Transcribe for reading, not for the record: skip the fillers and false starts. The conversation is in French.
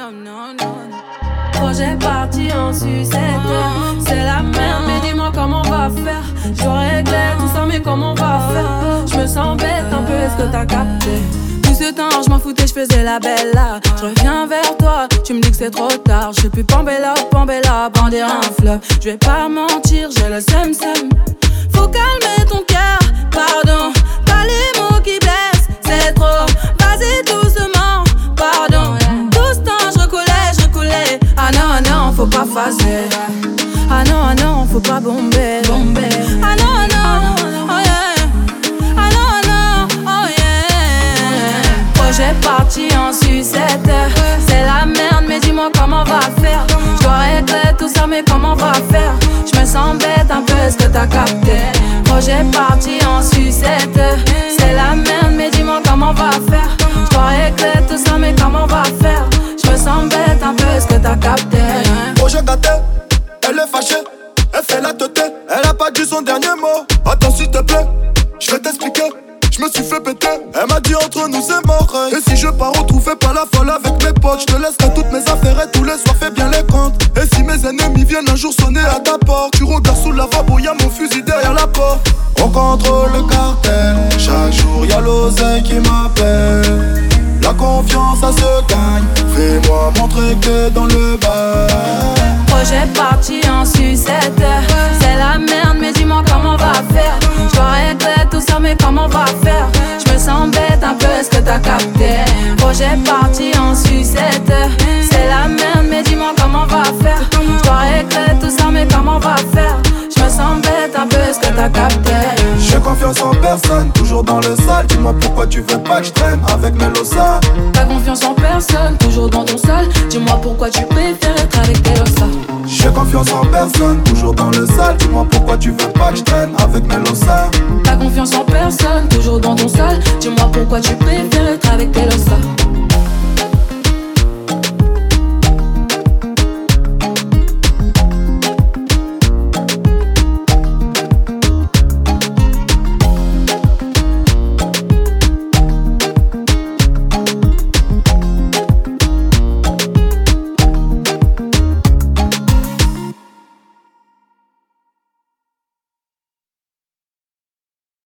Projet parti en sucette. C'est la merde, mais dis-moi comment on va faire. Je réglais tout ça, mais comment on va faire? Je me sens bête un peu, est-ce que t'as capté? Tout ce temps, je m'en foutais, je faisais la belle là. Je reviens vers toi, tu me dis que c'est trop tard. Je suis plus Pambella, brandir un fleuve. Je vais pas mentir, j'ai le seum. Faut calmer ton cœur, pardon. Pas les mots qui blessent, c'est trop. Vas-y doucement, pardon. Tout ce temps, je recoulais. Ah non, faut pas phaser. Ah non, faut pas bomber. Ah non, oh yeah. Ah non, oh yeah. Projet parti en sucette. C'est la merde, mais dis-moi comment on va faire. Je dois régler tout ça, mais comment on va faire? Je me sens bête un peu, est-ce que t'as capté? Projet parti en sucette. C'est la merde, mais dis-moi comment on va faire. Je dois régler tout ça, mais comment on va faire? Je me sens bête un peu, est-ce que t'as capté? Projet gâté, elle est fâchée, elle fait la teuté, elle a pas dit son dernier mot. Attends s'il te plaît, je vais t'expliquer. Je me suis fait péter, elle m'a dit entre nous c'est mort. Et si je pars retrouver pas la folle avec mes potes, je te laisserai toutes mes affaires et tous les soirs fais bien les comptes. Et si mes ennemis viennent un jour sonner à ta porte, tu regardes sous le lavabo, y'a mon fusil derrière la porte. On contrôle le cartel, chaque jour y'a l'oseille qui m'appelle. La confiance ça se gagne, fais-moi montrer que dans le bar. Projet parti en sucette. C'est la merde, mais dis-moi comment on va faire. Je dois régler tout ça, mais comment on va faire? Je me sens bête un peu, est-ce que t'as capté? Projet parti en sucette. C'est la merde, mais dis-moi comment on va faire. Je dois régler tout ça, mais comment on va faire? Je me sens bête un peu, est-ce que t'as capté? J'ai confiance en personne, toujours dans le sale. Dis-moi pourquoi tu veux pas que je traîne avec Melosa. T'as confiance en personne, toujours dans ton sale. Dis-moi pourquoi tu préfères être avec Melosa. J'ai confiance en personne, toujours dans le sale. Dis-moi pourquoi tu veux pas que je traîne avec Melosa. T'as confiance en personne, toujours dans ton sale. Dis-moi pourquoi tu préfères être avec Melosa.